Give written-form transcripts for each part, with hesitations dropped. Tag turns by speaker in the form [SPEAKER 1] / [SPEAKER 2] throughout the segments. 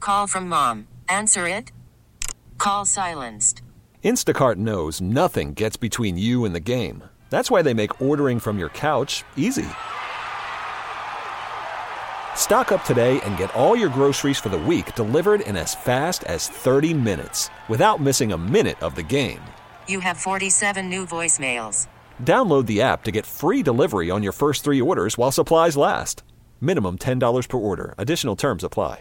[SPEAKER 1] call from mom. Answer it. Call silenced.
[SPEAKER 2] Instacart knows nothing gets between you and the game. That's why they make ordering from your couch easy. Stock up today and get all your groceries for the week delivered in as fast as 30 minutes without missing a minute of the game.
[SPEAKER 1] You have 47 new voicemails.
[SPEAKER 2] Download the app to get free delivery on your first 3 orders while supplies last. Minimum $10 per order. Additional terms apply.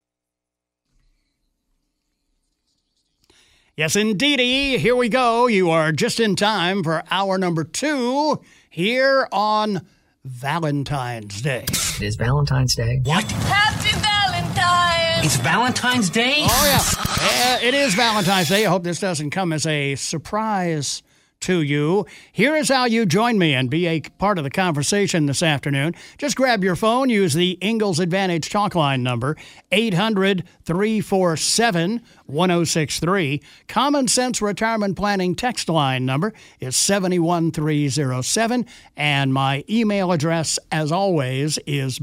[SPEAKER 3] Yes, indeedy. Here we go. You are just in time for hour number 2 here on Valentine's Day.
[SPEAKER 4] It is Valentine's Day.
[SPEAKER 5] What?
[SPEAKER 6] Happy Valentine's!
[SPEAKER 5] It's Valentine's Day?
[SPEAKER 3] Oh, yeah. It is Valentine's Day. I hope this doesn't come as a surprise to you. Here is how you join me and be a part of the conversation this afternoon. Just grab your phone, use the Ingalls Advantage talk line number, 800-347-1063. Common Sense Retirement Planning text line number is 71307. And my email address, as always, is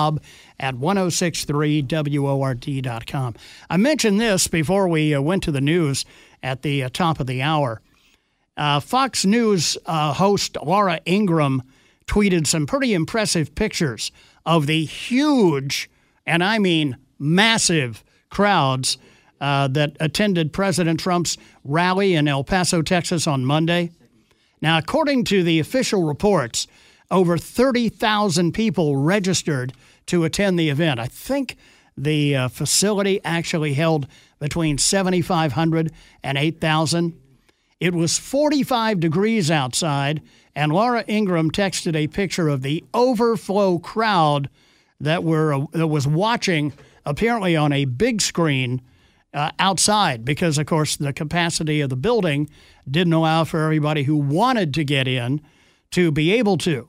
[SPEAKER 3] bob@1063word.com. I mentioned this before we went to the news at the top of the hour. Fox News host Laura Ingraham tweeted some pretty impressive pictures of the huge, and I mean massive, crowds that attended President Trump's rally in El Paso, Texas on Monday. Now, according to the official reports, over 30,000 people registered to attend the event. I think the facility actually held between 7,500 and 8,000. It was 45 degrees outside, and Laura Ingraham texted a picture of the overflow crowd that was watching, apparently on a big screen outside, because, of course, the capacity of the building didn't allow for everybody who wanted to get in to be able to.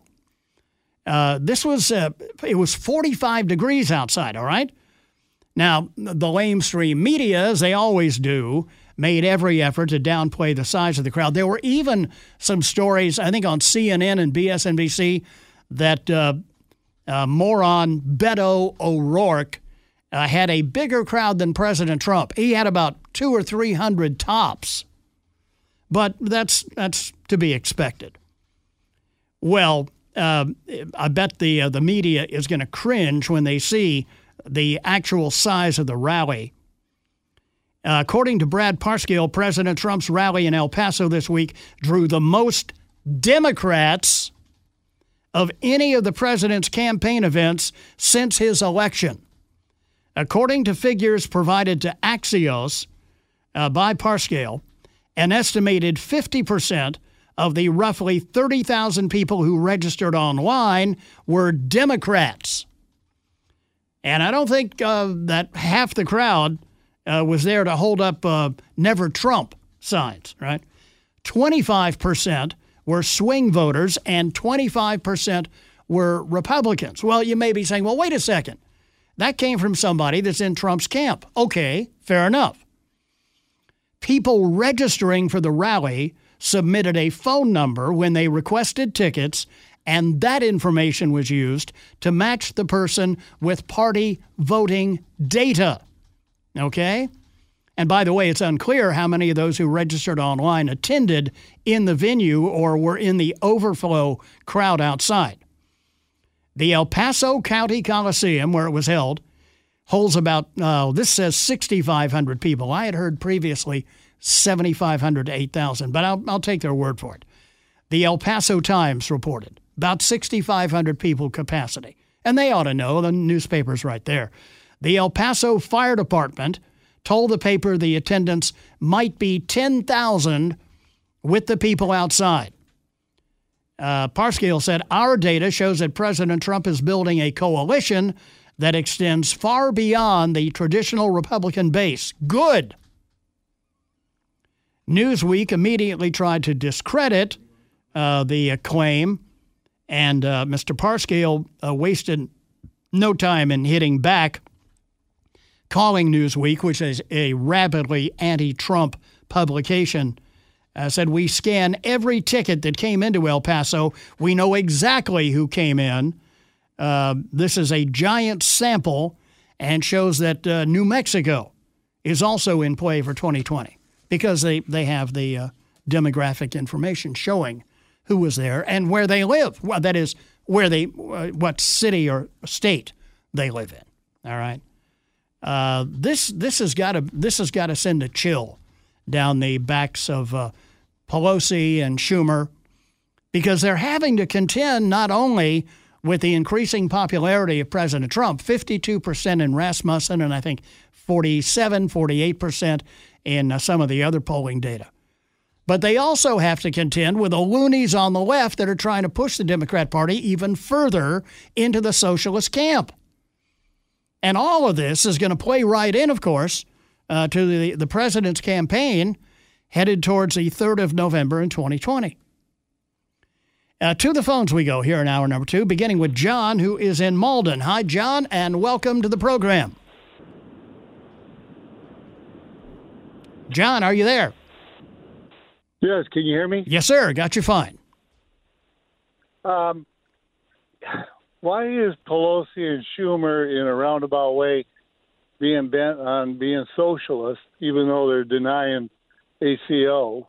[SPEAKER 3] It was 45 degrees outside, all right? Now, the lamestream media, as they always do, made every effort to downplay the size of the crowd. There were even some stories, I think on CNN and BSNBC, that moron Beto O'Rourke had a bigger crowd than President Trump. He had about 200 or 300 tops. But that's to be expected. Well, I bet the media is going to cringe when they see the actual size of the rally. According to Brad Parscale, President Trump's rally in El Paso this week drew the most Democrats of any of the president's campaign events since his election. According to figures provided to Axios by Parscale, an estimated 50% of the roughly 30,000 people who registered online were Democrats. And I don't think that half the crowd was there to hold up Never Trump signs, right? 25% were swing voters and 25% were Republicans. Well, you may be saying, well, wait a second. That came from somebody that's in Trump's camp. Okay, fair enough. People registering for the rally submitted a phone number when they requested tickets, and that information was used to match the person with party voting data. Okay? And by the way, it's unclear how many of those who registered online attended in the venue or were in the overflow crowd outside. The El Paso County Coliseum, where it was held, holds about, this says 6,500 people. I had heard previously 7,500 to 8,000, but I'll take their word for it. The El Paso Times reported about 6,500 people capacity. And they ought to know, the newspaper's right there. The El Paso Fire Department told the paper the attendance might be 10,000 with the people outside. Parscale said, our data shows that President Trump is building a coalition that extends far beyond the traditional Republican base. Good. Newsweek immediately tried to discredit the claim, and Mr. Parscale wasted no time in hitting back, calling Newsweek, which is a rapidly anti-Trump publication, said, we scan every ticket that came into El Paso. We know exactly who came in. This is a giant sample, and shows that New Mexico is also in play for 2020 because they have the demographic information showing who was there and where they live. Well, that is, where they, what city or state they live in. All right. This has got to send a chill down the backs of Pelosi and Schumer, because they're having to contend not only with the increasing popularity of President Trump, 52% in Rasmussen, and I think 48% in some of the other polling data. But they also have to contend with the loonies on the left that are trying to push the Democrat Party even further into the socialist camp. And all of this is going to play right in, of course, to the president's campaign headed towards the 3rd of November in 2020. To the phones we go here in hour number 2, beginning with John, who is in Malden. Hi, John, and welcome to the program. John, are you there?
[SPEAKER 4] Yes, can you hear me?
[SPEAKER 3] Yes, sir. Got you fine.
[SPEAKER 4] Why is Pelosi and Schumer, in a roundabout way, being bent on being socialist, even though they're denying ACO?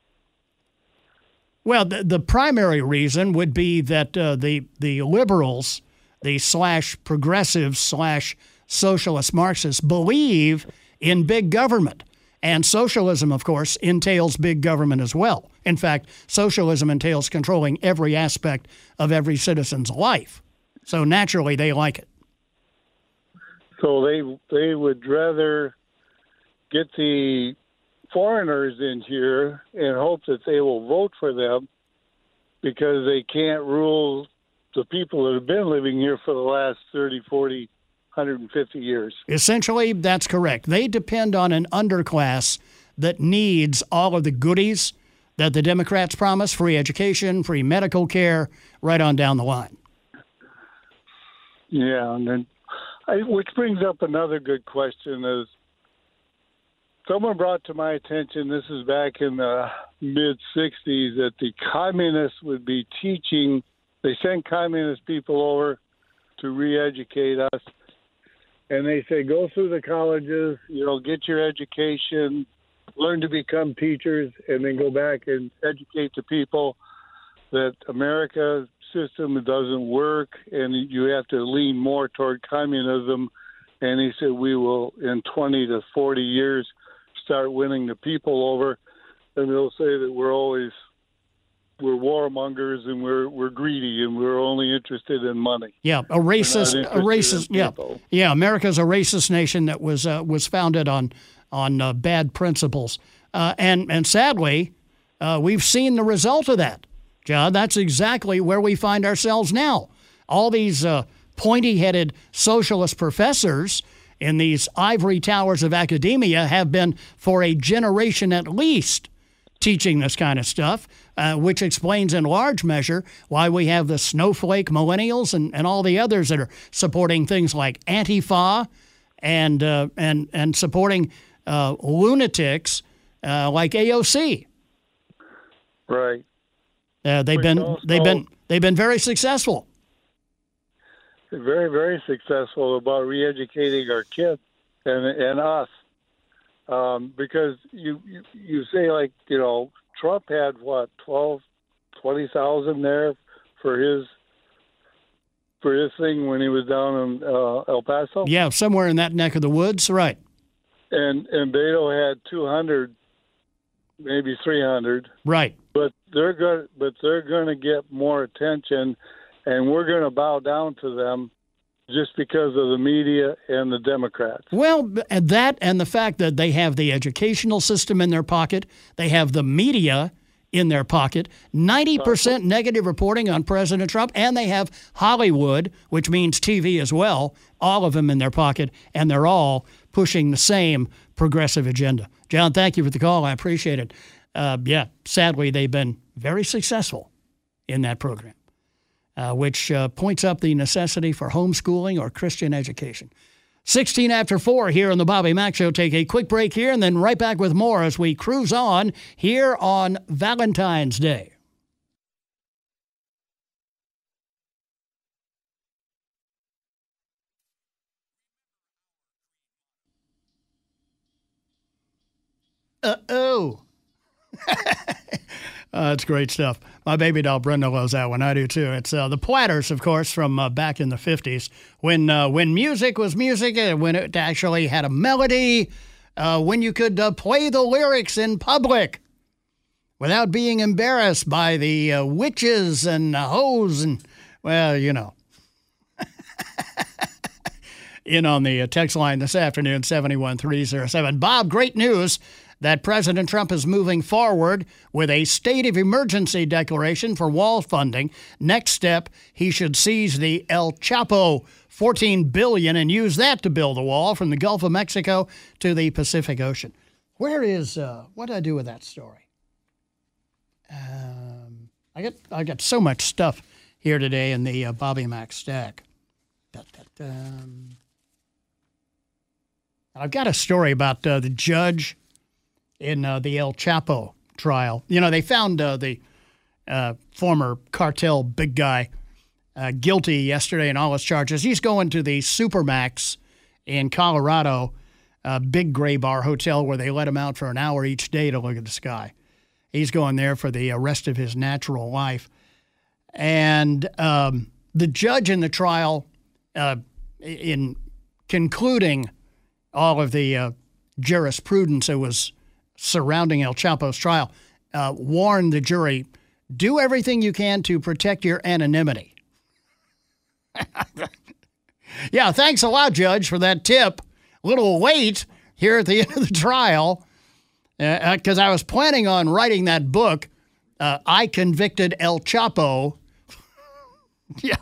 [SPEAKER 3] Well, the primary reason would be that the liberals, the /progressives /socialist Marxists, believe in big government. And socialism, of course, entails big government as well. In fact, socialism entails controlling every aspect of every citizen's life. So naturally, they like it.
[SPEAKER 4] So they would rather get the foreigners in here and hope that they will vote for them, because they can't rule the people that have been living here for the last 30, 40, 150 years.
[SPEAKER 3] Essentially, that's correct. They depend on an underclass that needs all of the goodies that the Democrats promise: free education, free medical care, right on down the line.
[SPEAKER 4] Yeah, and then which brings up another good question. Is someone brought to my attention, this is back in the mid-'60s, that the communists would be teaching, they sent communist people over to re-educate us. And they say, go through the colleges, get your education, learn to become teachers, and then go back and educate the people that America's system doesn't work and you have to lean more toward communism. And he said, we will, in 20 to 40 years, start winning the people over. And they'll say that we're warmongers and we're greedy and we're only interested in money.
[SPEAKER 3] Yeah, a racist. Yeah. America's a racist nation that was founded on bad principles, and sadly, we've seen the result of that, John. That's exactly where we find ourselves now. All these pointy-headed socialist professors in these ivory towers of academia have been for a generation at least teaching this kind of stuff, which explains in large measure why we have the snowflake millennials and all the others that are supporting things like Antifa and supporting lunatics like AOC.
[SPEAKER 4] Right.
[SPEAKER 3] They've been very successful.
[SPEAKER 4] Very, very successful about re-educating our kids and us. Because you say, like, Trump had, 20,000 there for his thing when he was down in El Paso?
[SPEAKER 3] Yeah, somewhere in that neck of the woods, right.
[SPEAKER 4] And Beto had 200, maybe 300.
[SPEAKER 3] Right.
[SPEAKER 4] But they're going to get more attention, and we're going to bow down to them just because of the media and the Democrats. Well,
[SPEAKER 3] that and the fact that they have the educational system in their pocket, they have the media in their pocket, 90% negative reporting on President Trump, and they have Hollywood, which means TV as well, all of them in their pocket, and they're all pushing the same progressive agenda. John, thank you for the call. I appreciate it. Sadly, they've been very successful in that program. Which points up the necessity for homeschooling or Christian education. 16 after 4 here on the Bobby Mack Show. Take a quick break here and then right back with more as we cruise on here on Valentine's Day. It's great stuff. My baby doll Brenda loves that one. I do too. It's the Platters, of course, from back in the 50s when music was music, when it actually had a melody, when you could play the lyrics in public without being embarrassed by the witches and hoes and, well, you know. In on the text line this afternoon, 71307. Bob, great news that President Trump is moving forward with a state of emergency declaration for wall funding. Next step, he should seize the El Chapo $14 billion and use that to build a wall from the Gulf of Mexico to the Pacific Ocean. Where is, what did I do with that story? I got so much stuff here today in the Bobby Mack stack. I've got a story about the judge in the El Chapo trial. You know, they found the former cartel big guy guilty yesterday in all his charges. He's going to the Supermax in Colorado, big gray bar hotel where they let him out for an hour each day to look at the sky. He's going there for the rest of his natural life. And the judge in the trial, in concluding all of the jurisprudence that was surrounding El Chapo's trial, warned the jury, do everything you can to protect your anonymity. Yeah, thanks a lot, Judge, for that tip. A little late here at the end of the trial, because I was planning on writing that book, I Convicted El Chapo. Yeah.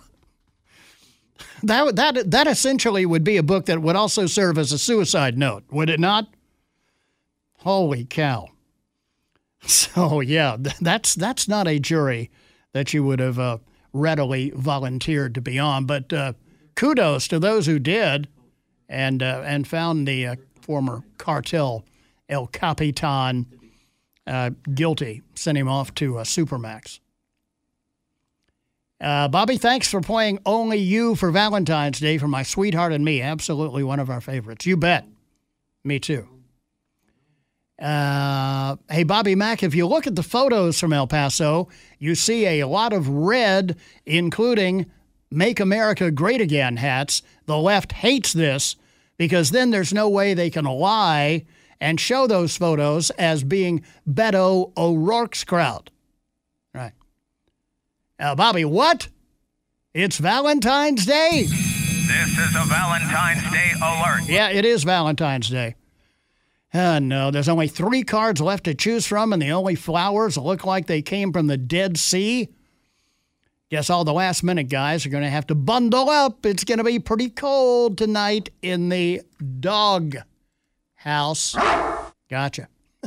[SPEAKER 3] That essentially would be a book that would also serve as a suicide note, would it not? Holy cow. So, yeah, that's not a jury that you would have readily volunteered to be on. But kudos to those who did and found the former cartel El Capitan guilty, sent him off to Supermax. Bobby, thanks for playing Only You for Valentine's Day for My Sweetheart and Me. Absolutely one of our favorites. You bet. Me too. Hey, Bobby Mack, if you look at the photos from El Paso, you see a lot of red, including Make America Great Again hats. The left hates this because then there's no way they can lie and show those photos as being Beto O'Rourke's crowd. Right. Bobby, what? It's Valentine's Day.
[SPEAKER 5] This is a Valentine's Day alert.
[SPEAKER 3] Yeah, it is Valentine's Day. No, there's only 3 cards left to choose from, and the only flowers look like they came from the Dead Sea. Guess all the last-minute guys are going to have to bundle up. It's going to be pretty cold tonight in the dog house. Gotcha.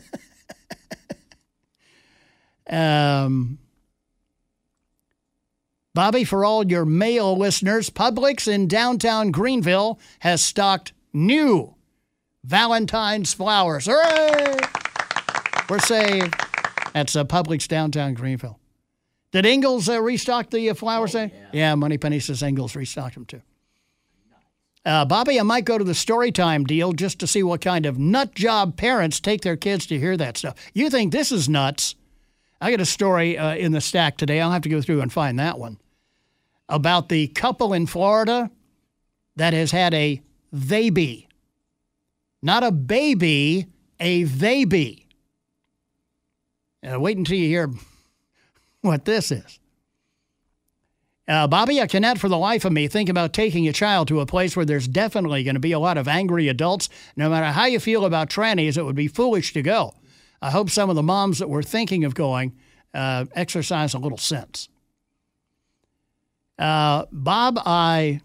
[SPEAKER 3] Bobby, for all your male listeners, Publix in downtown Greenville has stocked new Valentine's flowers. Hooray! We're saved. That's Publix downtown Greenville. Did Ingles restock the flowers there? Yeah, Moneypenny says Ingles restocked them too. Bobby, I might go to the Storytime deal just to see what kind of nut job parents take their kids to hear that stuff. You think this is nuts? I got a story in the stack today. I'll have to go through and find that one. About the couple in Florida that has had a they-be. Not a baby, a they-be. Wait until you hear what this is. Bobby, I cannot for the life of me think about taking a child to a place where there's definitely going to be a lot of angry adults. No matter how you feel about trannies, it would be foolish to go. I hope some of the moms that were thinking of going exercise a little sense. Bob, I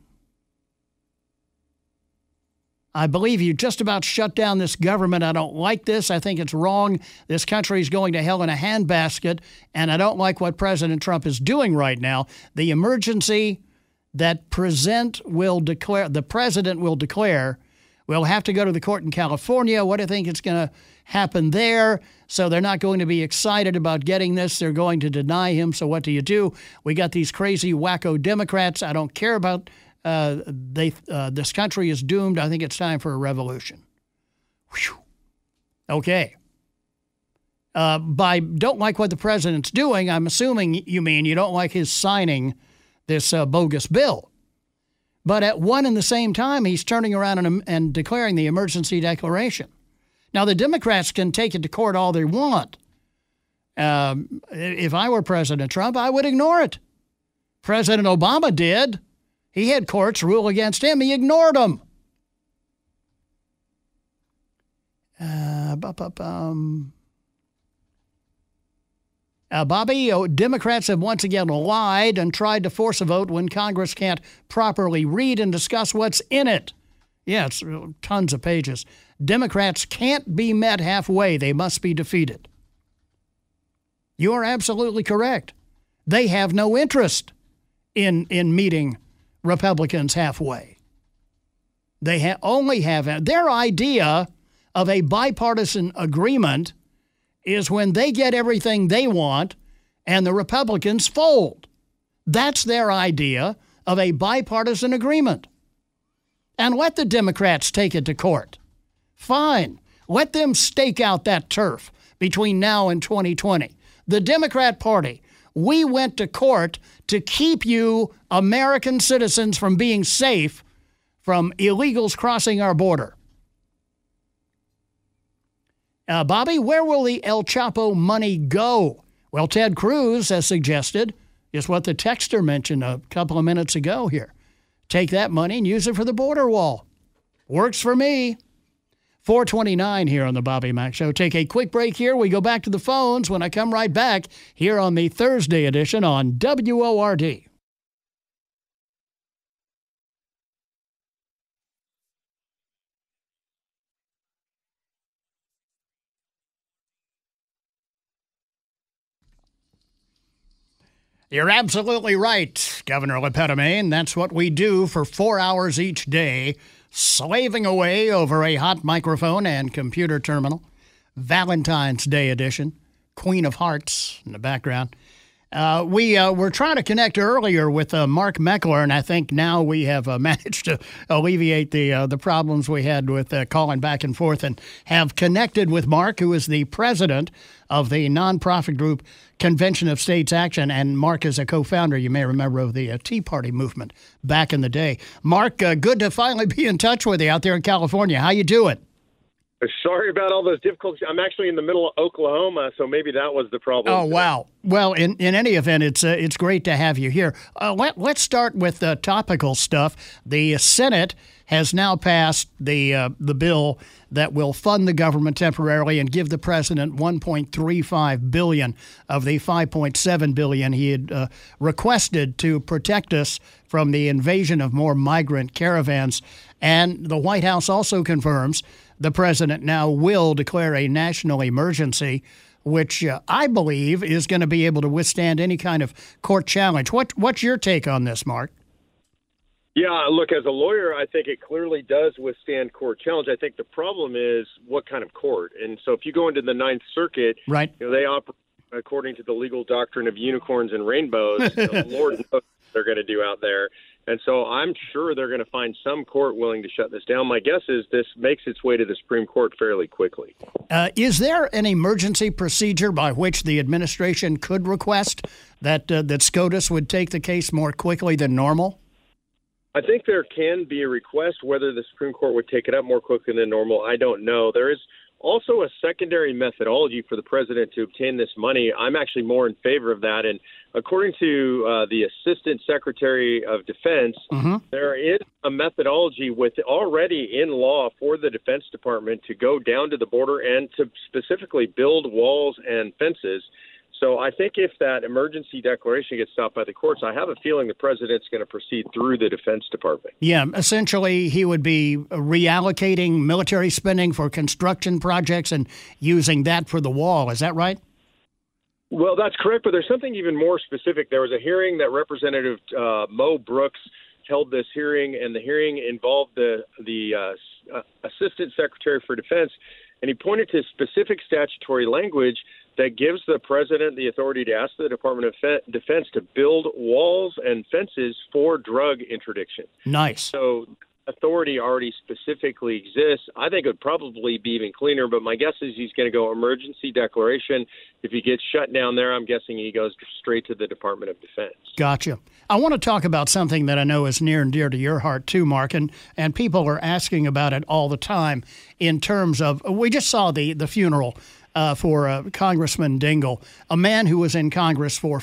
[SPEAKER 3] believe you just about shut down this government. I don't like this. I think it's wrong. This country is going to hell in a handbasket, and I don't like what President Trump is doing right now. The emergency that the president will declare will have to go to the court in California. What do you think is going to happen there? So they're not going to be excited about getting this. They're going to deny him. So what do? We got these crazy wacko Democrats. I don't care about this country is doomed. I think it's time for a revolution. Whew. Okay. By don't like what the president's doing, I'm assuming you mean you don't like his signing this bogus bill. But at one and the same time, he's turning around and declaring the emergency declaration. Now, the Democrats can take it to court all they want. If I were President Trump, I would ignore it. President Obama did. He had courts rule against him. He ignored them. Bobby, Democrats have once again lied and tried to force a vote when Congress can't properly read and discuss what's in it. Yeah, it's tons of pages. Democrats can't be met halfway. They must be defeated. You are absolutely correct. They have no interest in meeting Republicans halfway. They only have their idea of a bipartisan agreement is when they get everything they want and the Republicans fold. That's their idea of a bipartisan agreement. And let the Democrats take it to court. Fine. Let them stake out that turf between now and 2020. The Democrat Party, we went to court to keep you American citizens from being safe from illegals crossing our border. Bobby, where will the El Chapo money go? Well, Ted Cruz has suggested, is what the texter mentioned a couple of minutes ago here. Take that money and use it for the border wall. Works for me. 4:29 here on the Bobby Mack Show. Take a quick break here. We go back to the phones when I come right back here on the Thursday edition on WORD. You're absolutely right, Governor LePetomane. That's what we do for 4 hours each day, slaving away over a hot microphone and computer terminal. Valentine's Day edition, Queen of Hearts in the background. We were trying to connect earlier with Mark Meckler, and I think now we have managed to alleviate the problems we had with calling back and forth, and have connected with Mark, who is the president of the nonprofit group Convention of States Action, and Mark is a co-founder, you may remember, of the Tea Party movement back in the day. Mark, good to finally be in touch with you out there in California. How you doing?
[SPEAKER 7] Sorry about all those difficulties. I'm actually in the middle of Oklahoma, so maybe that was the problem.
[SPEAKER 3] Oh, wow. Well, in any event, it's great to have you here. Let's start with the topical stuff. The Senate has now passed the bill that will fund the government temporarily and give the president $1.35 billion of the $5.7 billion he had requested to protect us from the invasion of more migrant caravans. And the White House also confirms the president now will declare a national emergency, which I believe is going to be able to withstand any kind of court challenge. What's your take on this, Mark?
[SPEAKER 7] Yeah, look, as a lawyer, I think it clearly does withstand court challenge. I think the problem is what kind of court. And so if you go into the Ninth Circuit,
[SPEAKER 3] right,
[SPEAKER 7] they operate according to the legal doctrine of unicorns and rainbows. Lord knows what they're going to do out there. And so I'm sure they're going to find some court willing to shut this down. My guess is this makes its way to the Supreme Court fairly quickly.
[SPEAKER 3] Is there an emergency procedure by which the administration could request that SCOTUS would take the case more quickly than normal?
[SPEAKER 7] I think there can be a request. Whether the Supreme Court would take it up more quickly than normal, I don't know. There is also a secondary methodology for the president to obtain this money. I'm actually more in favor of that. And according to the Assistant Secretary of Defense, there is a methodology already in law for the Defense Department to go down to the border and to specifically build walls and fences. So I think if that emergency declaration gets stopped by the courts, I have a feeling the president's going to proceed through the Defense Department.
[SPEAKER 3] Yeah, essentially he would be reallocating military spending for construction projects and using that for the wall. Is that right?
[SPEAKER 7] Well, that's correct, but there's something even more specific. There was a hearing that Representative Mo Brooks held this hearing, and the hearing involved the Assistant Secretary for Defense, and he pointed to specific statutory language that gives the president the authority to ask the Department of Defense to build walls and fences for drug interdiction.
[SPEAKER 3] Nice.
[SPEAKER 7] So authority already specifically exists, I think it would probably be even cleaner. But my guess is he's going to go emergency declaration. If he gets shut down there, I'm guessing he goes straight to the Department of Defense.
[SPEAKER 3] Gotcha. I want to talk about something that I know is near and dear to your heart too, Mark, and people are asking about it all the time in terms of, we just saw the funeral for Congressman Dingell, a man who was in Congress for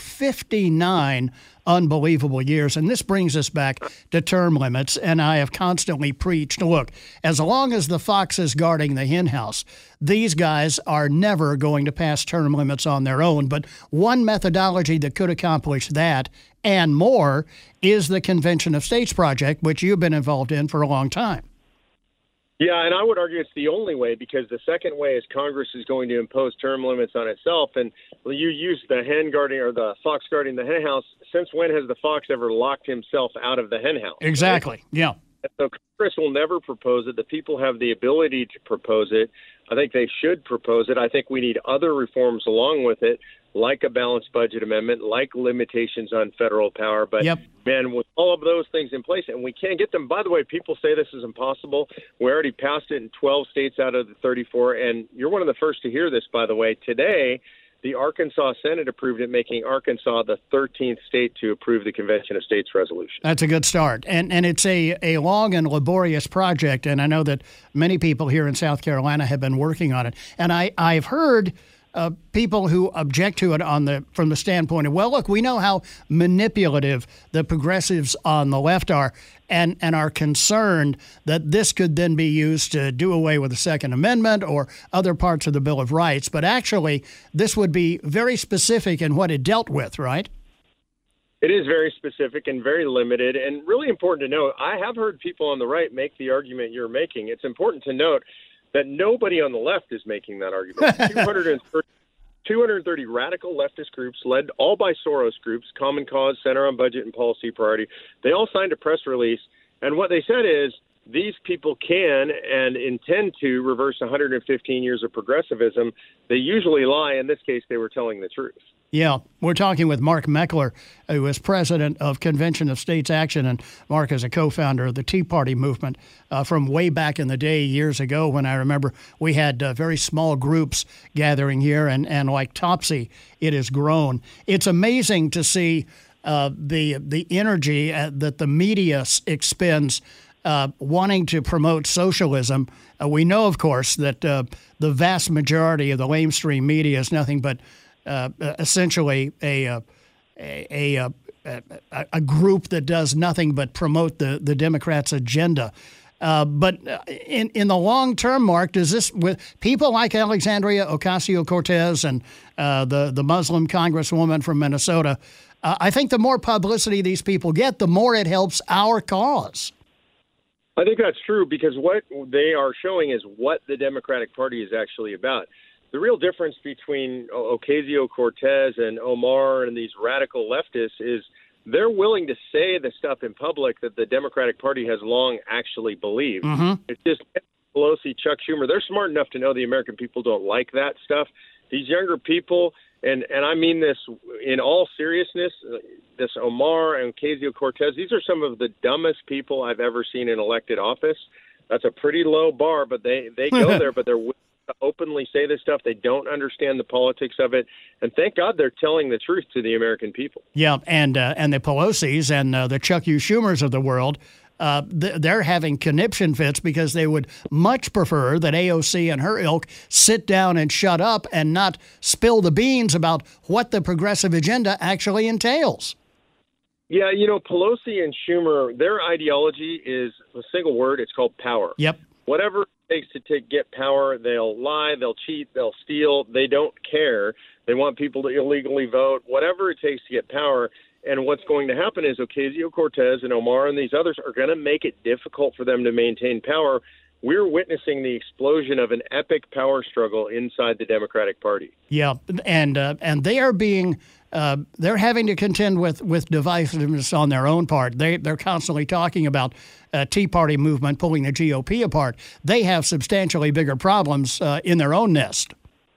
[SPEAKER 3] 59 unbelievable years. And this brings us back to term limits. And I have constantly preached, look, as long as the fox is guarding the hen house, these guys are never going to pass term limits on their own. But one methodology that could accomplish that and more is the Convention of States Project, which you've been involved in for a long time.
[SPEAKER 7] Yeah, and I would argue it's the only way, because the second way is Congress is going to impose term limits on itself. And you use the hen guarding or the fox guarding the hen house. Since when has the fox ever locked himself out of the hen house?
[SPEAKER 3] Exactly. Right? Yeah.
[SPEAKER 7] So Congress will never propose it. The people have the ability to propose it. I think they should propose it. I think we need other reforms along with it, like a balanced budget amendment, like limitations on federal power. But, man, with all of those things in place, and we can't get them. By the way, people say this is impossible. We already passed it in 12 states out of the 34, and you're one of the first to hear this, by the way. Today, the Arkansas Senate approved it, making Arkansas the 13th state to approve the Convention of States resolution.
[SPEAKER 3] That's a good start. And it's a long and laborious project, and I know that many people here in South Carolina have been working on it. And I've heard people who object to it from the standpoint of, well, look, we know how manipulative the progressives on the left are and are concerned that this could then be used to do away with the Second Amendment or other parts of the Bill of Rights. But actually, this would be very specific in what it dealt with, right?
[SPEAKER 7] It is very specific and very limited, and really important to note. I have heard people on the right make the argument you're making. It's important to note that nobody on the left is making that argument. 230 radical leftist groups, led all by Soros groups, Common Cause, Center on Budget and Policy Priority, they all signed a press release, and what they said is these people can and intend to reverse 115 years of progressivism. They usually lie. In this case, they were telling the truth.
[SPEAKER 3] Yeah, we're talking with Mark Meckler, who is president of Convention of States Action, and Mark is a co-founder of the Tea Party movement from way back in the day, years ago, when I remember we had very small groups gathering here, and like Topsy, it has grown. It's amazing to see the energy that the media expends wanting to promote socialism. We know, of course, that the vast majority of the lamestream media is nothing but essentially a group that does nothing but promote the Democrats' agenda. But in the long term, Mark, does this, with people like Alexandria Ocasio-Cortez and the Muslim congresswoman from Minnesota, I think the more publicity these people get, the more it helps our cause.
[SPEAKER 7] I think that's true, because what they are showing is what the Democratic Party is actually about. The real difference between Ocasio-Cortez and Omar and these radical leftists is they're willing to say the stuff in public that the Democratic Party has long actually believed. Mm-hmm. It's just Pelosi, Chuck Schumer. They're smart enough to know the American people don't like that stuff. These younger people, and I mean this in all seriousness, this Omar and Ocasio-Cortez, these are some of the dumbest people I've ever seen in elected office. That's a pretty low bar, but they go there, but they're willing to openly say this stuff. They don't understand the politics of it, and thank God they're telling the truth to the American people.
[SPEAKER 3] Yeah, and the Pelosi's and the Chuck U. Schumers of the world, they're having conniption fits because they would much prefer that AOC and her ilk sit down and shut up and not spill the beans about what the progressive agenda actually entails.
[SPEAKER 7] Yeah, Pelosi and Schumer, their ideology is a single word. It's called power.
[SPEAKER 3] Yep.
[SPEAKER 7] Whatever it takes to get power, they'll lie, they'll cheat, they'll steal. They don't care. They want people to illegally vote, whatever it takes to get power. And what's going to happen is Ocasio-Cortez and Omar and these others are going to make it difficult for them to maintain power. We're witnessing the explosion of an epic power struggle inside the Democratic Party.
[SPEAKER 3] Yeah, and they are being they're having to contend with divisiveness on their own part. They're constantly talking about Tea Party movement pulling the GOP apart. They have substantially bigger problems in their own nest.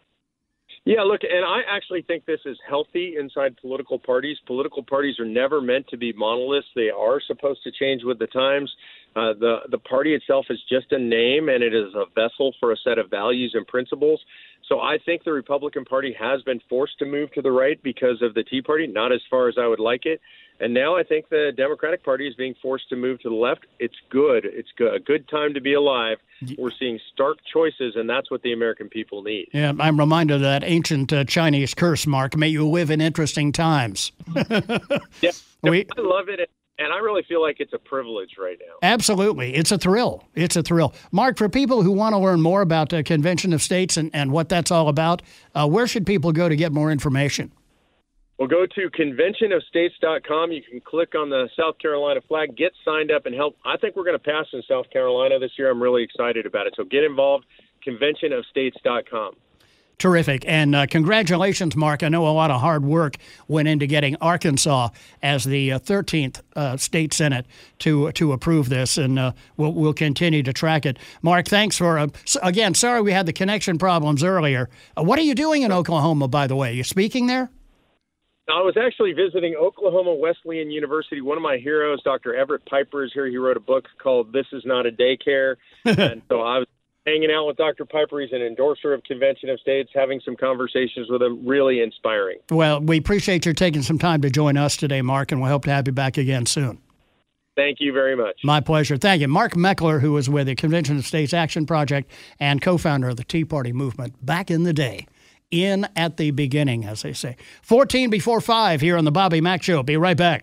[SPEAKER 7] Yeah, look, and I actually think this is healthy inside political parties. Political parties are never meant to be monoliths. They are supposed to change with the times. The party itself is just a name, and it is a vessel for a set of values and principles. So I think the Republican Party has been forced to move to the right because of the Tea Party, not as far as I would like it. And now I think the Democratic Party is being forced to move to the left. It's good. It's good. A good time to be alive. We're seeing stark choices, and that's what the American people need.
[SPEAKER 3] Yeah, I'm reminded of that ancient Chinese curse, Mark. May you live in interesting times.
[SPEAKER 7] Yeah, I love it. And I really feel like it's a privilege right now.
[SPEAKER 3] Absolutely. It's a thrill. It's a thrill. Mark, for people who want to learn more about the Convention of States and what that's all about, where should people go to get more information?
[SPEAKER 7] Well, go to conventionofstates.com. You can click on the South Carolina flag, get signed up, and help. I think we're going to pass in South Carolina this year. I'm really excited about it. So get involved, conventionofstates.com.
[SPEAKER 3] Terrific. And congratulations, Mark. I know a lot of hard work went into getting Arkansas as the 13th state Senate to approve this, and we'll continue to track it. Mark, thanks for, again, sorry we had the connection problems earlier. What are you doing in Oklahoma, by the way? You speaking there?
[SPEAKER 7] I was actually visiting Oklahoma Wesleyan University. One of my heroes, Dr. Everett Piper, is here. He wrote a book called This Is Not a Daycare. And so I was hanging out with Dr. Piper. He's an endorser of Convention of States, having some conversations with him. Really inspiring.
[SPEAKER 3] Well, we appreciate your taking some time to join us today, Mark, and we hope to have you back again soon.
[SPEAKER 7] Thank you very much.
[SPEAKER 3] My pleasure. Thank you. Mark Meckler, who was with the Convention of States Action Project and co-founder of the Tea Party movement back in the day. In at the beginning, as they say. 14 before 5 here on the Bobby Mack Show. Be right back.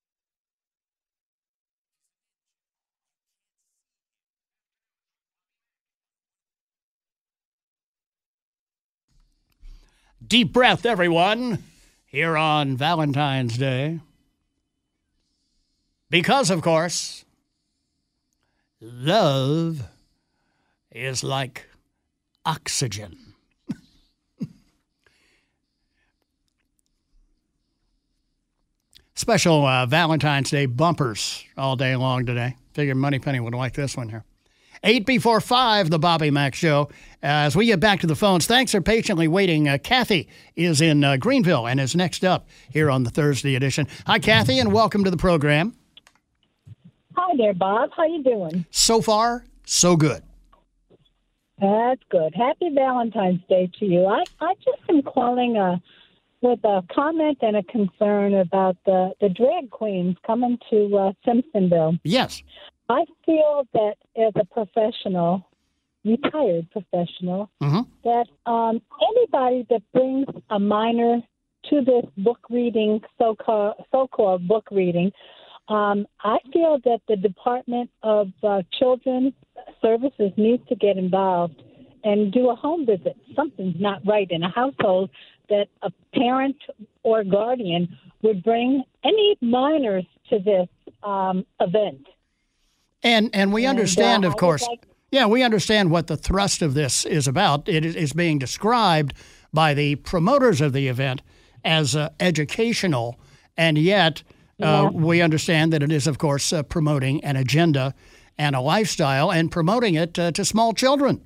[SPEAKER 3] Deep breath, everyone, here on Valentine's Day. Because, of course, love is like oxygen. Special Valentine's Day bumpers all day long today. Figured Moneypenny would like this one here. 8 before 5, the Bobby Mack Show. As we get back to the phones, thanks for patiently waiting. Kathy is in Greenville and is next up here on the Thursday edition. Hi, Kathy, and welcome to the program.
[SPEAKER 8] Hi there, Bob. How you doing?
[SPEAKER 3] So far, so good.
[SPEAKER 8] That's good. Happy Valentine's Day to you. I just am calling with a comment and a concern about the drag queens coming to Simpsonville.
[SPEAKER 3] Yes.
[SPEAKER 8] I feel that as a professional, retired professional, that anybody that brings a minor to this book reading, so-called book reading, I feel that the Department of Children's Services needs to get involved and do a home visit. Something's not right in a household that a parent or guardian would bring any minors to this event.
[SPEAKER 3] And we understand, of course, we understand what the thrust of this is about. It is being described by the promoters of the event as educational, and yet we understand that it is, of course, promoting an agenda and a lifestyle and promoting it to small children.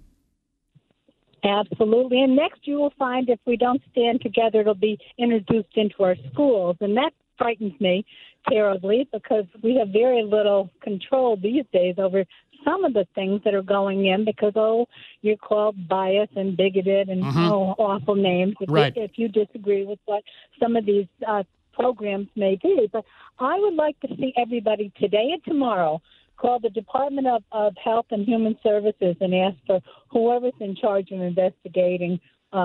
[SPEAKER 8] Absolutely. And next you will find if we don't stand together, it'll be introduced into our schools. And that frightens me terribly because we have very little control these days over some of the things that are going in because, you're called biased and bigoted and awful names if you disagree with what some of these programs may be. But I would like to see everybody today and tomorrow call the Department of Health and Human Services and ask for whoever's in charge of investigating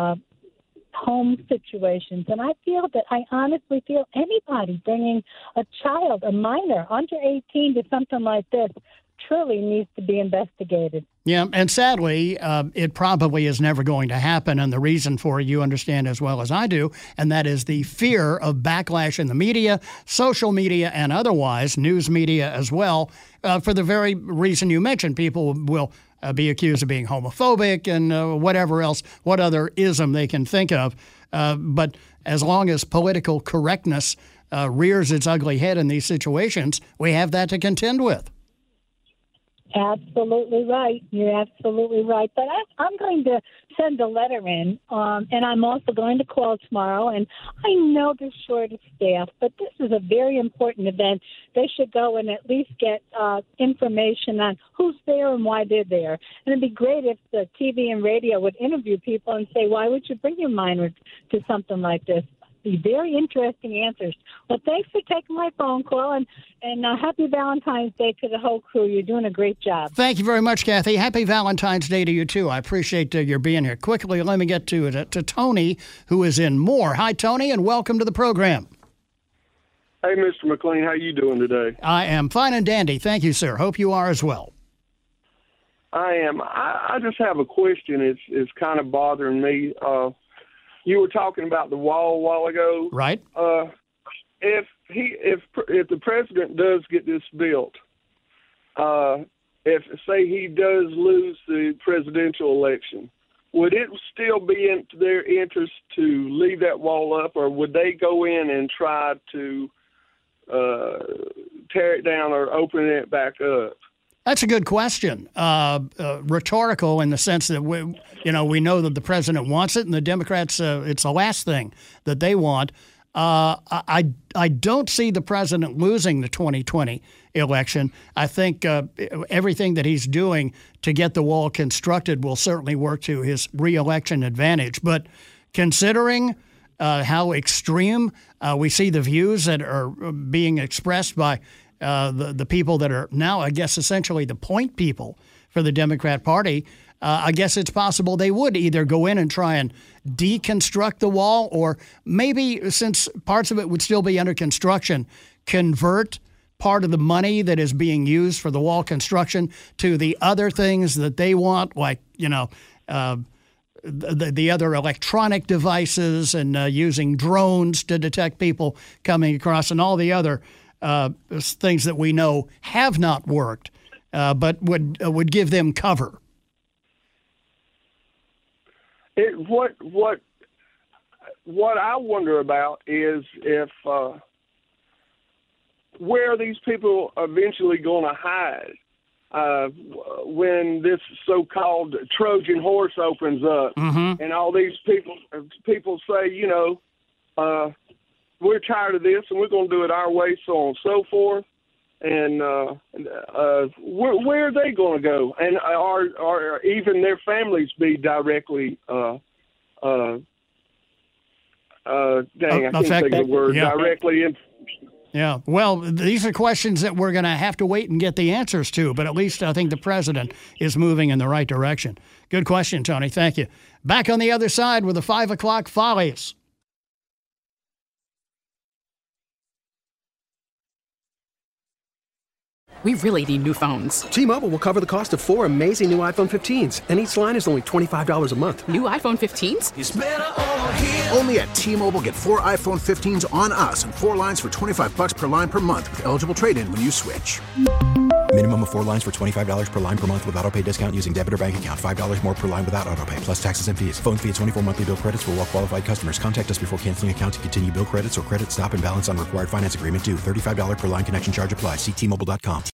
[SPEAKER 8] home situations. And I honestly feel anybody bringing a child, a minor under 18 to something like this truly needs to be investigated.
[SPEAKER 3] Yeah, and sadly, it probably is never going to happen, and the reason for it you understand as well as I do, and that is the fear of backlash in the media, social media, and otherwise, news media as well, for the very reason you mentioned. People will be accused of being homophobic and whatever else, what other ism they can think of. But as long as political correctness rears its ugly head in these situations, we have that to contend with.
[SPEAKER 8] Absolutely right. You're absolutely right. But I'm going to send a letter in, and I'm also going to call tomorrow. And I know they're short of staff, but this is a very important event. They should go and at least get information on who's there and why they're there. And it'd be great if the TV and radio would interview people and say, why would you bring your minor to something like this? Be very interesting answers. Well, thanks for taking my phone call, and happy Valentine's Day to the whole crew. You're doing a great job.
[SPEAKER 3] Thank you very much, Kathy. Happy Valentine's Day to you, too. I appreciate your being here. Quickly, let me get to Tony, who is in Moore. Hi, Tony, and welcome to the program.
[SPEAKER 9] Hey, Mr. McLean, how you doing today?
[SPEAKER 3] I am fine and dandy. Thank you, sir. Hope you are as well.
[SPEAKER 9] I am. I just have a question. It's kind of bothering me. You were talking about the wall a while ago,
[SPEAKER 3] right?
[SPEAKER 9] If the president does get this built, if say he does lose the presidential election, would it still be in their interest to leave that wall up, or would they go in and try to tear it down or open it back up?
[SPEAKER 3] That's a good question. Rhetorical in the sense that we know that the president wants it, and the Democrats, it's the last thing that they want. I don't see the president losing the 2020 election. I think everything that he's doing to get the wall constructed will certainly work to his re-election advantage. But considering how extreme we see the views that are being expressed by the people that are now, I guess, essentially the point people for the Democrat Party, I guess it's possible they would either go in and try and deconstruct the wall, or maybe, since parts of it would still be under construction, convert part of the money that is being used for the wall construction to the other things that they want, like, the other electronic devices and using drones to detect people coming across, and all the other things that we know have not worked, but would give them cover.
[SPEAKER 9] What I wonder about is if where are these people eventually going to hide when this so-called Trojan horse opens up, and all these people say, we're tired of this and we're going to do it our way, so on and so forth. And where are they going to go? And are even their families be directly I can't think of the word, directly in.
[SPEAKER 3] Yeah, well, these are questions that we're going to have to wait and get the answers to, but at least I think the president is moving in the right direction. Good question, Tony. Thank you. Back on the other side with the 5 o'clock Follies.
[SPEAKER 10] We really need new phones.
[SPEAKER 11] T-Mobile will cover the cost of 4 amazing new iPhone 15s, and each line is only $25 a month.
[SPEAKER 10] New iPhone 15s?
[SPEAKER 12] It's better over here. Only at T-Mobile, get 4 iPhone 15s on us and 4 lines for $25 per line per month with eligible trade-in when you switch.
[SPEAKER 13] Minimum of 4 lines for $25 per line per month with autopay discount using debit or bank account. $5 more per line without autopay, plus taxes and fees. Phone fee at 24 monthly bill credits for well-qualified customers. Contact us before canceling account to continue bill credits or credit stop and balance on required finance agreement due. $35 per line connection charge applies. See T-Mobile.com.